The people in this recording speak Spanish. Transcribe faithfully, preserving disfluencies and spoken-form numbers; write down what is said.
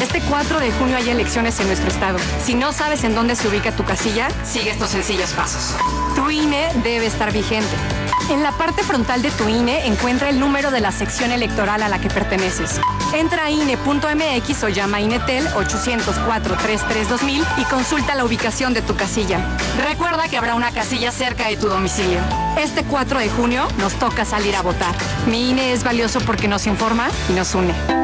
Este cuatro de junio hay elecciones en nuestro estado. Si no sabes en dónde se ubica tu casilla, sigue estos sencillos pasos. Tu I N E debe estar vigente. En la parte frontal de tu I N E encuentra el número de la sección electoral a la que perteneces. Entra a I N E punto M X o llama a INETEL ochocientos cuatro treinta y tres dos mil y consulta la ubicación de tu casilla. Recuerda que habrá una casilla cerca de tu domicilio. Este cuatro de junio nos toca salir a votar. Mi I N E es valioso porque nos informa y nos une.